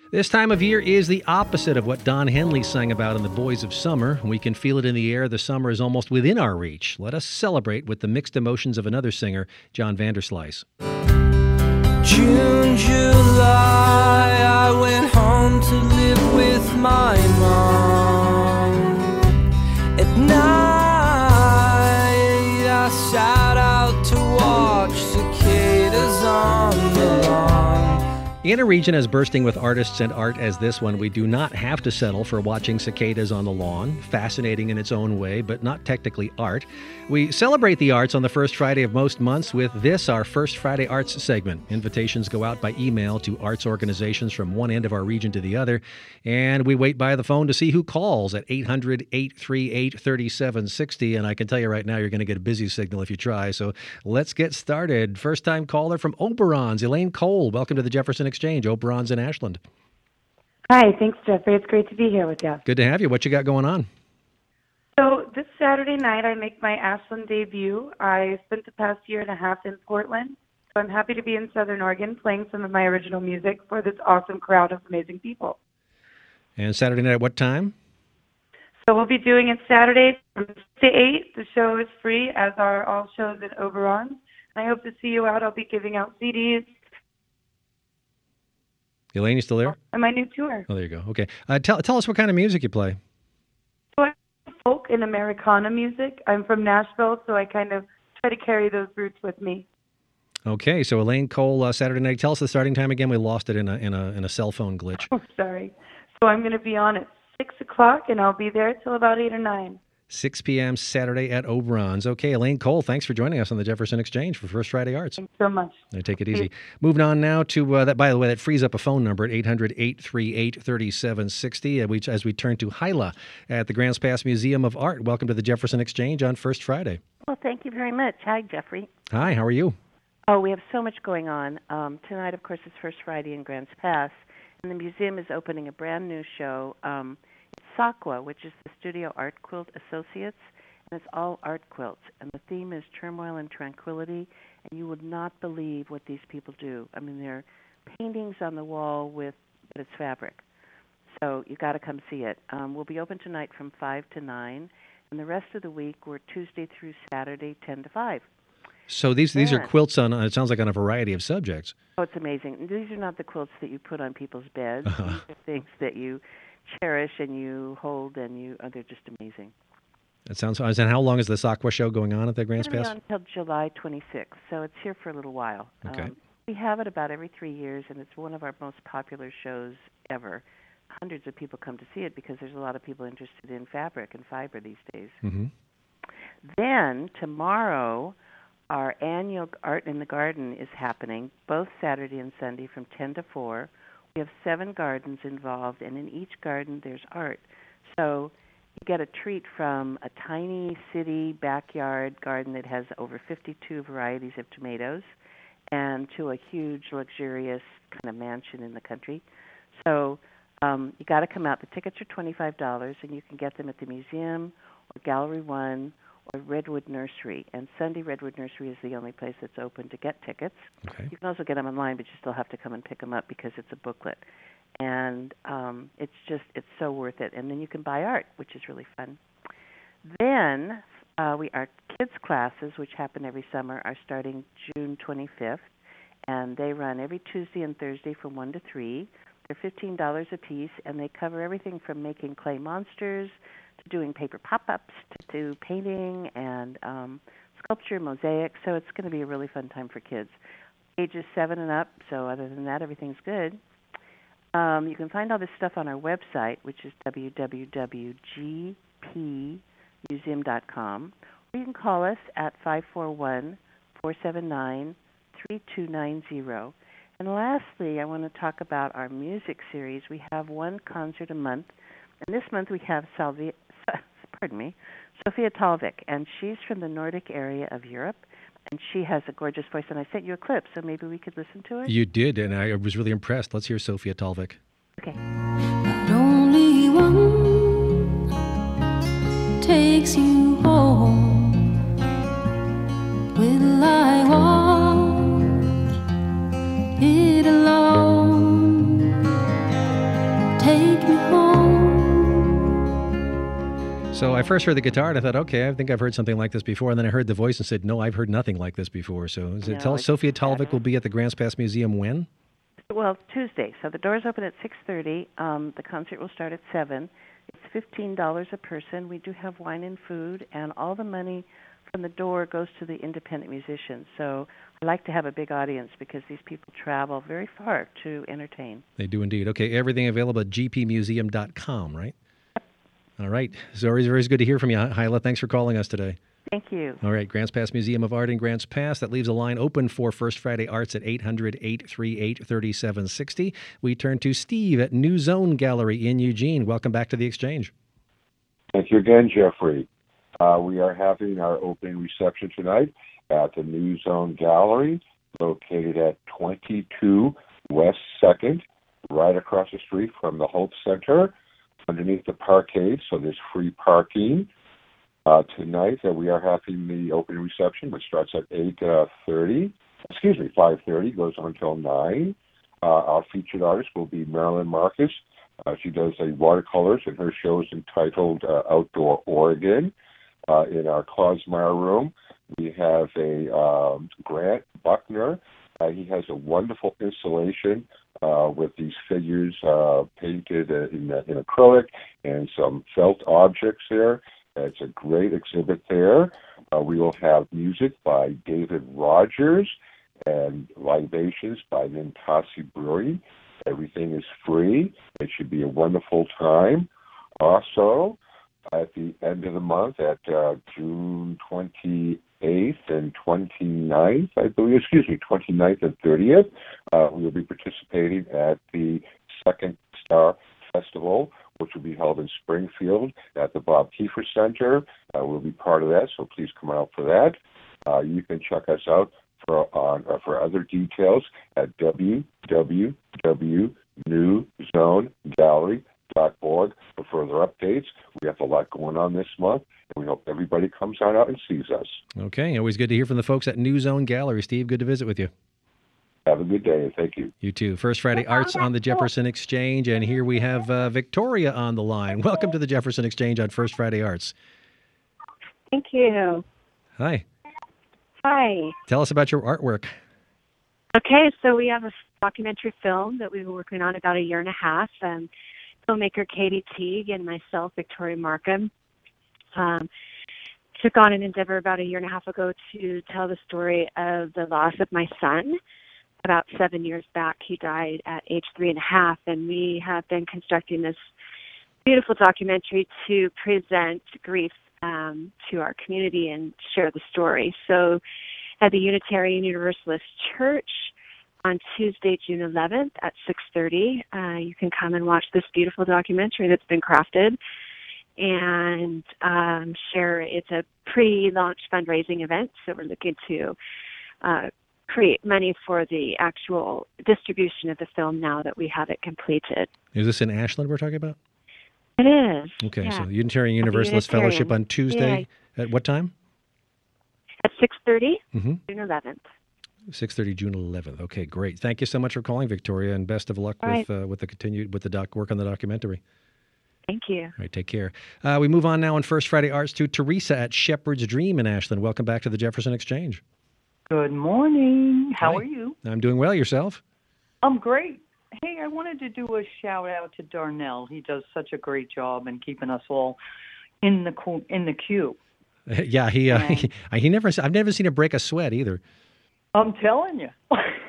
This time of year is the opposite of what Don Henley sang about in The Boys of Summer. We can feel it in the air. The summer is almost within our reach. Let us celebrate with the mixed emotions of another singer, John Vanderslice. June, July, I went home to live with my mom. At night, I sat out to watch cicadas on the lawn. In a region as bursting with artists and art as this one, we do not have to settle for watching cicadas on the lawn. Fascinating in its own way, but not technically art. We celebrate the arts on the first Friday of most months with this, our First Friday Arts segment. Invitations go out by email to arts organizations from one end of our region to the other, and we wait by the phone to see who calls at 800-838-3760, and I can tell you right now you're going to get a busy signal if you try, so let's get started. First-time caller from Oberon's, Elaine Cole. Welcome to the Jefferson Exchange, Oberon's in Ashland. Hi, thanks, Jeffrey. It's great to be here with you. Good to have you. What you got going on? So this Saturday night, I make my Ashland debut. I spent the past year and a half in Portland, so I'm happy to be in Southern Oregon playing some of my original music for this awesome crowd of amazing people. And Saturday night at what time? So we'll be doing it Saturday from 6 to 8. The show is free, as are all shows at Oberon's. I hope to see you out. I'll be giving out CDs. Elaine, you still there? And my new tour. Oh, there you go. Okay. Tell us what kind of music you play. So I play folk and Americana music. I'm from Nashville, so I kind of try to carry those roots with me. Okay, so Elaine Cole, Saturday night. Tell us the starting time again. We lost it in a cell phone glitch. Oh, sorry. So I'm going to be on at 6 o'clock, and I'll be there till about 8 or 9. 6 p.m. Saturday at Oberon's. Okay, Elaine Cole, thanks for joining us on the Jefferson Exchange for First Friday Arts. Thanks so much. Take it easy. Moving on now to that. By the way, that frees up a phone number at 800-838-3760 as we turn to Hyla at the Grants Pass Museum of Art. Welcome to the Jefferson Exchange on First Friday. Well, thank you very much. Hi, Jeffrey. Hi, how are you? Oh, we have so much going on. Tonight, of course, is First Friday in Grants Pass, and the museum is opening a brand new show. It's SAQUA, which is the Studio Art Quilt Associates, and it's all art quilts. And the theme is turmoil and tranquility, and you would not believe what these people do. I mean, they're paintings on the wall but it's fabric. So you got to come see it. We'll be open tonight from 5 to 9, and the rest of the week we're Tuesday through Saturday, 10 to 5. So these are quilts on, it sounds like, on a variety of subjects. Oh, it's amazing. These are not the quilts that you put on people's beds. These are things that you cherish and you hold, and they're just amazing. That sounds fun. And how long is the SAQUA show going on at the Grants Pass? It's going to be on until July 26th, so it's here for a little while. Okay. We have it about every 3 years, and it's one of our most popular shows ever. Hundreds of people come to see it because there's a lot of people interested in fabric and fiber these days. Mm-hmm. Then, tomorrow, our annual Art in the Garden is happening, both Saturday and Sunday from 10 to 4. We have 7 gardens involved, and in each garden there's art. So you get a treat from a tiny city backyard garden that has over 52 varieties of tomatoes, and to a huge, luxurious kind of mansion in the country. So you got to come out. The tickets are $25, and you can get them at the museum or Gallery 1 or Redwood Nursery. And Sunday, Redwood Nursery is the only place that's open to get tickets. Okay. You can also get them online, but you still have to come and pick them up because it's a booklet. And it's so worth it. And then you can buy art, which is really fun. Then our kids' classes, which happen every summer, are starting June 25th. And they run every Tuesday and Thursday from 1 to 3. They're $15 a piece, and they cover everything from making clay monsters to doing paper pop-ups to painting and sculpture, mosaic. So it's going to be a really fun time for kids. Ages 7 and up, so other than that, everything's good. You can find all this stuff on our website, which is www.gpmuseum.com, or you can call us at 541-479-3290. And lastly, I want to talk about our music series. We have one concert a month, and this month we have Sophia Talvik, and she's from the Nordic area of Europe, and she has a gorgeous voice, and I sent you a clip, so maybe we could listen to it? You did, and I was really impressed. Let's hear Sophia Talvik. Okay. But only one takes you home. Will I walk it alone? So I first heard the guitar and I thought, okay, I think I've heard something like this before. And then I heard the voice and said, no, I've heard nothing like this before. So is it No, Sophia Talvik will be at the Grants Pass Museum when? Well, Tuesday. So the doors open at 6:30. The concert will start at 7. It's $15 a person. We do have wine and food, and all the money from the door goes to the independent musicians. So I like to have a big audience because these people travel very far to entertain. They do indeed. Okay, everything available at gpmuseum.com, right? All right. So it's very good to hear from you, Hyla. Thanks for calling us today. Thank you. All right, Grants Pass Museum of Art in Grants Pass. That leaves a line open for First Friday Arts at 800-838-3760. We turn to Steve at New Zone Gallery in Eugene. Welcome back to the Exchange. Thank you again, Jeffrey. We are having our opening reception tonight at the New Zone Gallery, located at 22 West 2nd, right across the street from the Hope Center, underneath the parkade, so there's free parking. Tonight, we are having the opening reception, which starts at 5:30, goes on until 9. Our featured artist will be Marilyn Marcus. She does watercolors, and her show is entitled Outdoor Oregon. In our Klosmeyer room, we have a Grant Buckner. He has a wonderful installation with these figures painted in acrylic and some felt objects there. It's a great exhibit there. We will have music by David Rogers and libations by Nintasi Brewing. Everything is free. It should be a wonderful time. Also, at the end of the month, at June 28th and 29th, 29th and 30th, we will be participating at the Second Star Festival, which will be held in Springfield at the Bob Kiefer Center. We'll be part of that, so please come out for that. You can check us out for other details at www.newzonegallery.org for further updates. We have a lot going on this month, and we hope everybody comes on out and sees us. Okay, always good to hear from the folks at New Zone Gallery. Steve, good to visit with you. Have a good day, and thank you. You too. First Friday Arts on the Jefferson Exchange, and here we have Victoria on the line. Welcome to the Jefferson Exchange on First Friday Arts. Thank you. Hi. Hi. Tell us about your artwork. Okay, so we have a documentary film that we've been working on about a year and a half. Filmmaker Katie Teague and myself, Victoria Markham, took on an endeavor about a year and a half ago to tell the story of the loss of my son. About 7 years back, he died at age 3.5, and we have been constructing this beautiful documentary to present grief to our community and share the story. So at the Unitarian Universalist Church on Tuesday, June 11th at 6:30, you can come and watch this beautiful documentary that's been crafted and share. It's a pre-launch fundraising event, so we're looking to create money for the actual distribution of the film now that we have it completed. Is this in Ashland we're talking about? It is. Okay, yeah. So Unitarian Universalist Fellowship on Tuesday. Yeah. At what time? At 6:30, June 11th. 6:30, June 11th. Okay, great. Thank you so much for calling, Victoria, and best of luck with the work on the documentary. Thank you. All right, take care. We move on now on First Friday Arts to Teresa at Shepherd's Dream in Ashland. Welcome back to the Jefferson Exchange. Good morning. How are you? I'm doing well. Yourself? I'm great. Hey, I wanted to do a shout out to Darnell. He does such a great job in keeping us all in the queue. Yeah, I've never seen him break a sweat either. I'm telling you.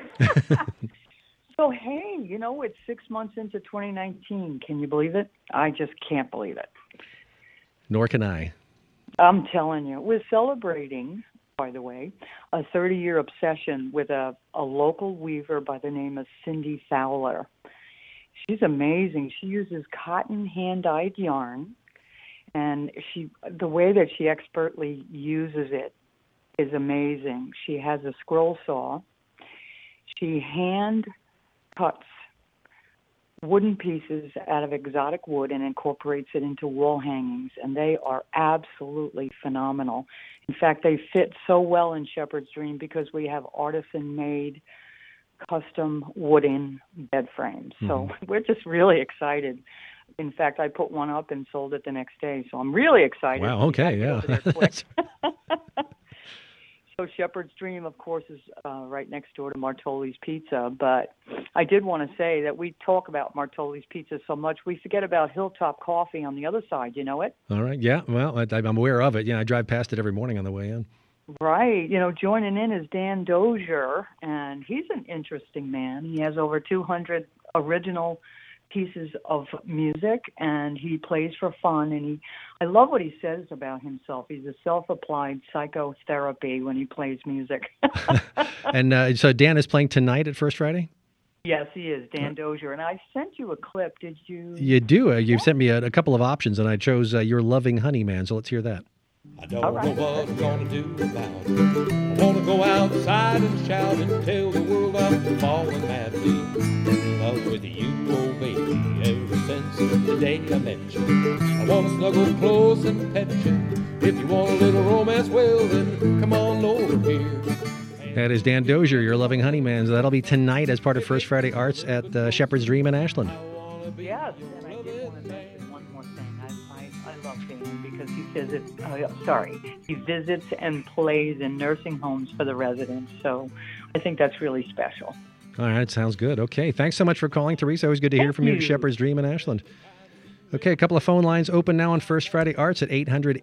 So hey, it's 6 months into 2019. Can you believe it? I just can't believe it. Nor can I. I'm telling you, we're celebrating, by the way, a 30-year obsession with a local weaver by the name of Cindy Fowler. She's amazing. She uses cotton hand-dyed yarn, and the way that she expertly uses it is amazing. She has a scroll saw. She hand cuts wooden pieces out of exotic wood and incorporates it into wall hangings, and they are absolutely phenomenal. In fact, they fit so well in Shepherd's Dream because we have artisan-made custom wooden bed frames. So we're just really excited. In fact, I put one up and sold it the next day, so I'm really excited. Wow, okay, yeah. So Shepherd's Dream, of course, is right next door to Martoli's Pizza. But I did want to say that we talk about Martoli's Pizza so much, we forget about Hilltop Coffee on the other side. You know it? All right, yeah. Well, I'm aware of it. Yeah, I drive past it every morning on the way in. Right. Joining in is Dan Dozier, and he's an interesting man. He has over 200 original pieces of music, and he plays for fun, and I love what he says about himself. He's a self-applied psychotherapy when he plays music. And so Dan is playing tonight at First Friday? Yes, he is, Dan Dozier. And I sent you a clip. Did you? You do. You sent me a couple of options, and I chose Your Loving Honey Man, so let's hear that. I don't know what I'm gonna do about it. I wanna go outside and shout and tell the world I'm falling madly in love with you, oh baby, ever since the day I met you. I wanna snuggle close and pet you. If you want a little romance, well then come on over here. That is Dan Dozier, Your Loving Honey Man. So that'll be tonight as part of First Friday Arts at Shepherd's Dream in Ashland. Yes, and I did want to mention one more thing. I love Dan because he he visits and plays in nursing homes for the residents. So I think that's really special. All right, sounds good. Okay, thanks so much for calling, Teresa. Always good to hear from you at Shepherd's Dream in Ashland. Okay, a couple of phone lines open now on First Friday Arts at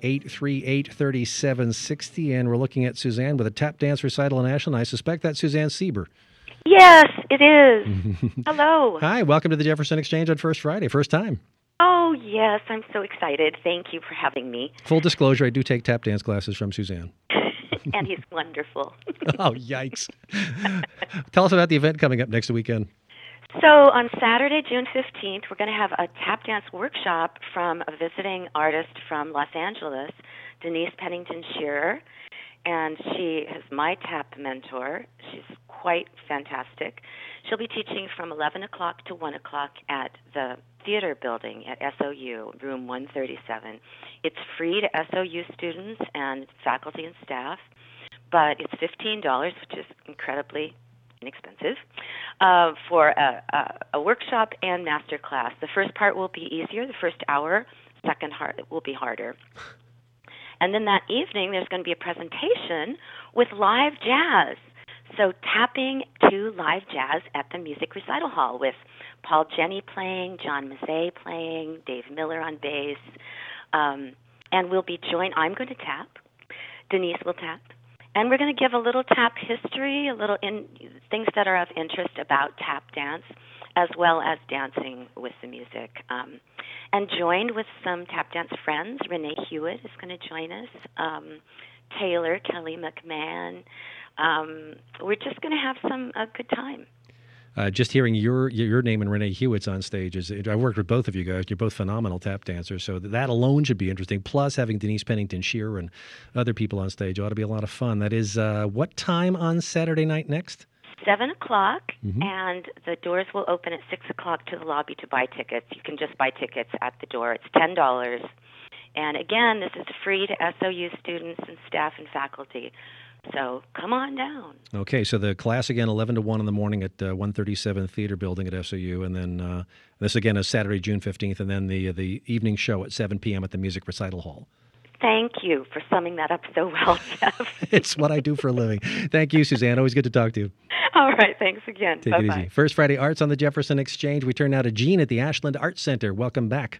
800-838-3760. And we're looking at Suzanne with a tap dance recital in Ashland. I suspect that's Suzanne Sieber. Yes, it is. Hello. Hi, welcome to the Jefferson Exchange on First Friday. First time. Oh, yes, I'm so excited. Thank you for having me. Full disclosure, I do take tap dance classes from Suzanne. And he's wonderful. Oh, yikes. Tell us about the event coming up next weekend. So on Saturday, June 15th, we're going to have a tap dance workshop from a visiting artist from Los Angeles, Denise Pennington Shearer. And she is my tap mentor. She's quite fantastic. She'll be teaching from 11 o'clock to 1 o'clock at the theater building at SOU, room 137. It's free to SOU students and faculty and staff, but it's $15, which is incredibly inexpensive, for a workshop and master class. The first part will be easier, the first hour. Second will be harder. And then that evening, there's going to be a presentation with live jazz. So tapping to live jazz at the Music Recital Hall with Paul Jenny playing, John Mazzei playing, Dave Miller on bass. And we'll be joined. I'm going to tap. Denise will tap. And we're going to give a little tap history, things that are of interest about tap dance, as well as dancing with the music. And joined with some tap dance friends. Renee Hewitt is going to join us. Taylor, Kelly McMahon. We're just going to have a good time. Just hearing your name and Renee Hewitt's on stage, I worked with both of you guys. You're both phenomenal tap dancers, so that alone should be interesting. Plus, having Denise Pennington Shearer and other people on stage ought to be a lot of fun. That is, what time on Saturday night next? 7 o'clock, and the doors will open at 6 o'clock to the lobby to buy tickets. You can just buy tickets at the door. It's $10. And again, this is free to SOU students and staff and faculty. So come on down. Okay, so the class again, 11 to 1 in the morning at 137 Theater Building at SOU, and then this again is Saturday, June 15th, and then the evening show at 7 p.m. at the Music Recital Hall. Thank you for summing that up so well, Jeff. It's what I do for a living. Thank you, Suzanne. Always good to talk to you. All right, thanks again. Take it easy. First Friday Arts on the Jefferson Exchange. We turn now to Jean at the Ashland Arts Center. Welcome back.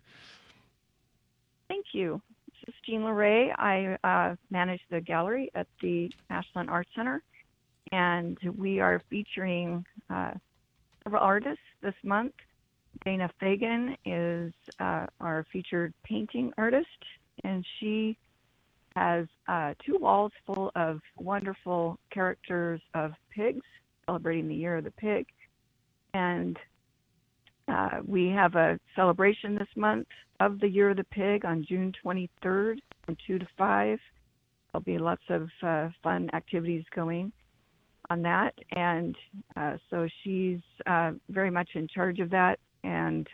Thank you. This is Jean LeRae. I manage the gallery at the Ashland Arts Center, and we are featuring several artists this month. Dana Fagan is our featured painting artist, and she has 2 walls full of wonderful characters of pigs, celebrating the Year of the Pig. And we have a celebration this month of the Year of the Pig on June 23rd from 2 to 5. There'll be lots of fun activities going on that. And so she's very much in charge of that. And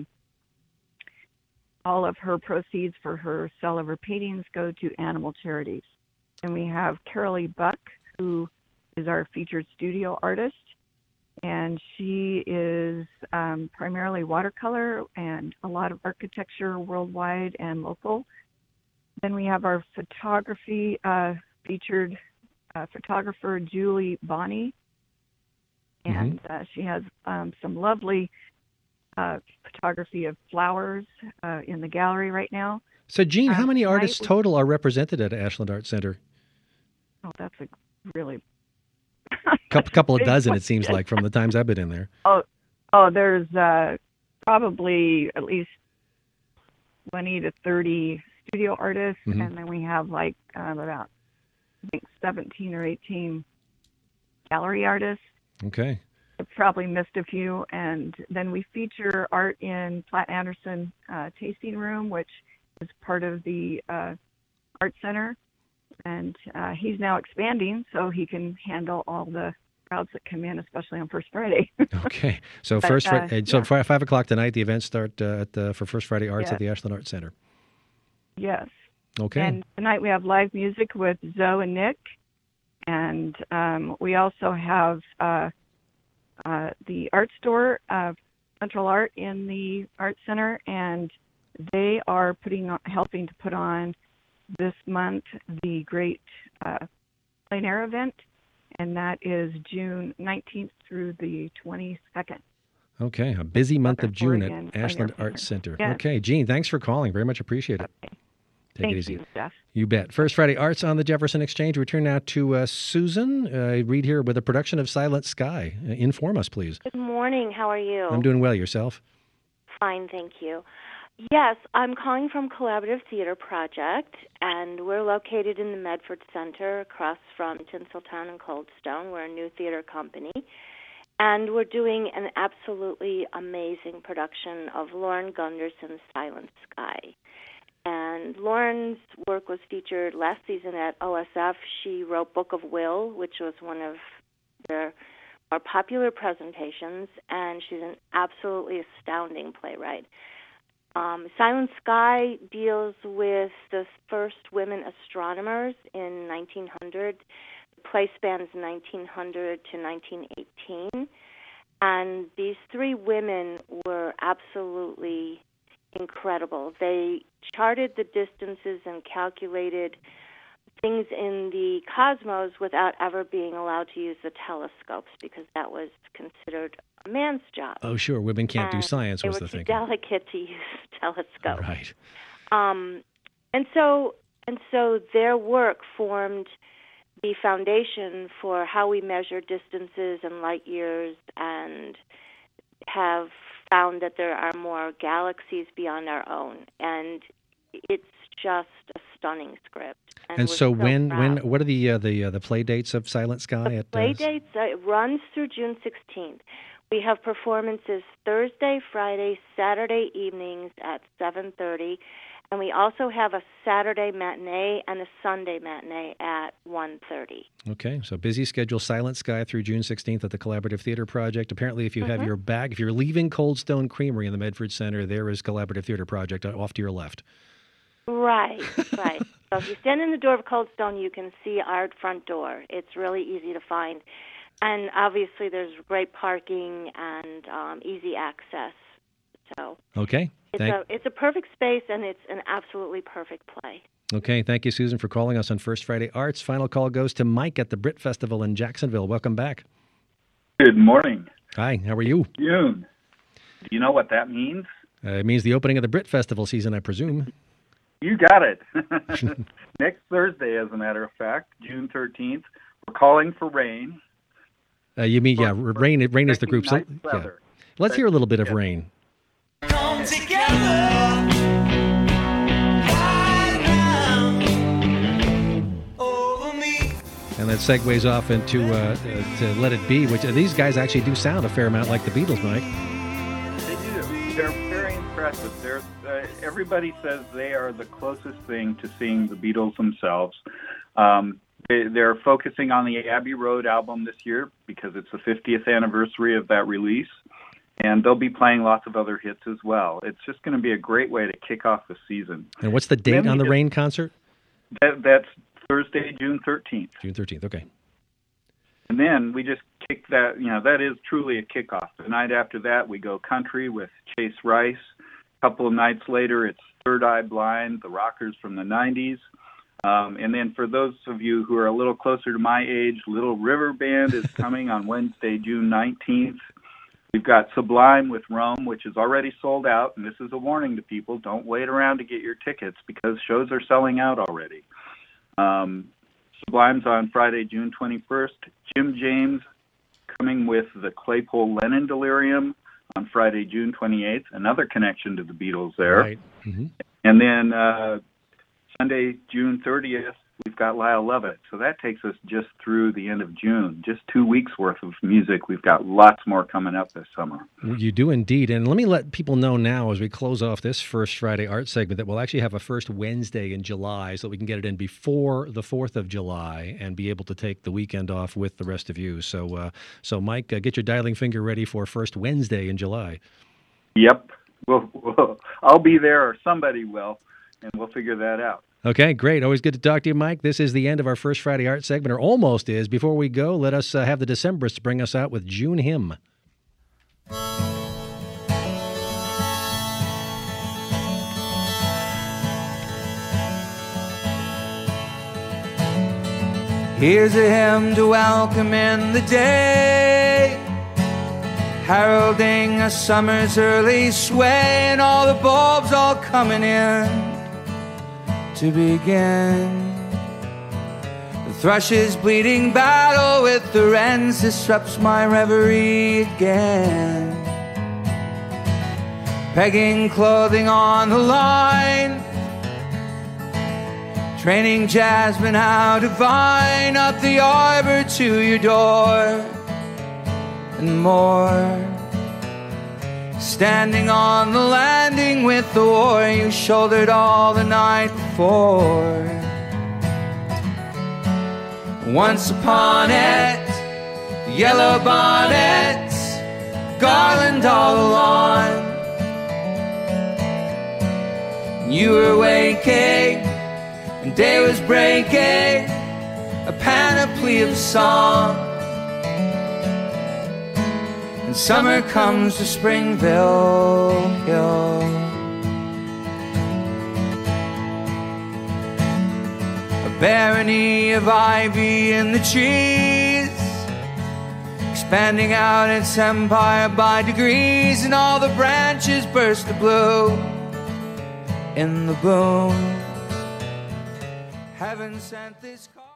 all of her proceeds for her sale of her paintings go to animal charities. And we have Carolee Buck, who is our featured studio artist. and she is primarily watercolor and a lot of architecture worldwide and local. Then we have our photography featured photographer Julie Bonney, and she has some lovely photography of flowers in the gallery right now. So, Jean, how many artists total are represented at Ashland Arts Center? Oh, that's a really couple of dozen, it seems like, from the times I've been in there. Oh, there's probably at least 20 to 30 studio artists, and then we have like about, I think, 17 or 18 gallery artists. Okay. I've probably missed a few, and then we feature art in Platt Anderson Tasting Room, which is part of the Art Center, and he's now expanding so he can handle all the crowds that come in, especially on First Friday. Okay, so but, 5 o'clock tonight, the events start for First Friday Arts at the Ashland Art Center. Yes. Okay. And tonight we have live music with Zoe and Nick, and we also have the art store, Central Art, in the Art Center, and they are helping to put on this month the great plein air event, and that is June 19th through the 22nd. Okay, a busy month of June at Ashland Arts Center. Yes. Okay, Jean, thanks for calling. Very much appreciate it. Okay. Take it easy. You, Jeff. You bet. First Friday Arts on the Jefferson Exchange. We turn now to Susan. Read here with a production of Silent Sky. Inform us, please. Good morning. How are you? I'm doing well. Yourself? Fine, thank you. Yes, I'm calling from Collaborative Theater Project, and we're located in the Medford Center across from Tinseltown and Coldstone. We're a new theater company, and we're doing an absolutely amazing production of Lauren Gunderson's Silent Sky. And Lauren's work was featured last season at OSF. She wrote Book of Will, which was one of their more popular presentations, and she's an absolutely astounding playwright. Silent Sky deals with the first women astronomers in 1900. The play spans 1900 to 1918, and these three women were absolutely incredible. They charted the distances and calculated things in the cosmos without ever being allowed to use the telescopes, because that was considered a man's job. Oh, sure. Women can't do science, was the thing. They were too delicate to use telescopes. Right. And so their work formed the foundation for how we measure distances and light years, and have found that there are more galaxies beyond our own, and it's just a stunning script. And so what are the play dates of Silent Sky? The play dates, it runs through June 16th. We have performances Thursday, Friday, Saturday evenings at 7:30, and we also have a Saturday matinee and a Sunday matinee at 1:30. Okay, so busy schedule. Silent Sky through June 16th at the Collaborative Theater Project. Apparently, if you have your bag, if you're leaving Coldstone Creamery in the Medford Center, there is Collaborative Theater Project off to your left. Right. So if you stand in the door of Coldstone, you can see our front door. It's really easy to find. And obviously there's great parking and easy access. So okay. It's a perfect space, and it's an absolutely perfect play. Okay, thank you, Susan, for calling us on First Friday Arts. Final call goes to Mike at the Brit Festival in Jacksonville. Welcome back. Good morning. Hi, how are you? June. Do you know what that means? It means the opening of the Brit Festival season, I presume. You got it. Next Thursday, as a matter of fact, June 13th, we're calling for rain. You mean, Rain is the group. So, yeah. Let's hear a little bit of Rain. Come together. And that segues off into to Let It Be, which these guys actually do sound a fair amount like the Beatles, Mike. They do. They're very impressive. Everybody says they are the closest thing to seeing the Beatles themselves. They're focusing on the Abbey Road album this year because it's the 50th anniversary of that release, and they'll be playing lots of other hits as well. It's just going to be a great way to kick off the season. And what's the date on the Rain concert? That's Thursday, June 13th. June 13th, okay. And then we just kick that, that is truly a kickoff. The night after that, we go country with Chase Rice. A couple of nights later, it's Third Eye Blind, the rockers from the 90s. And then for those of you who are a little closer to my age, Little River Band is coming on Wednesday, June 19th. We've got Sublime with Rome, which is already sold out, and this is a warning to people. Don't wait around to get your tickets because shows are selling out already. Sublime's on Friday, June 21st. Jim James coming with the Claypool Lennon Delirium on Friday, June 28th. Another connection to the Beatles there. Right. Mm-hmm. And then Sunday, June 30th, we've got Lyle Lovett. So that takes us just through the end of June. Just 2 weeks worth of music. We've got lots more coming up this summer. You do indeed. And let me let people know now as we close off this First Friday Art segment that we'll actually have a first Wednesday in July so that we can get it in before the 4th of July and be able to take the weekend off with the rest of you. So, Mike, get your dialing finger ready for first Wednesday in July. Yep. I'll be there or somebody will, and we'll figure that out. Okay, great. Always good to talk to you, Mike. This is the end of our First Friday Art segment, or almost is. Before we go, let us have the Decemberists bring us out with June Hymn. Here's a hymn to welcome in the day, heralding a summer's early sway, and all the bulbs all coming in to begin. The thrush's bleeding battle with the wrens disrupts my reverie again. Pegging clothing on the line, training jasmine how to vine up the arbor to your door, and more. Standing on the landing with the war you shouldered all the night before. Once upon it, the yellow bonnets garland all the lawn. You were waking and day was breaking, a panoply of song. And summer comes to Springville Hill. A barony of ivy in the trees, expanding out its empire by degrees, and all the branches burst to blue in the boom. Heaven sent this call.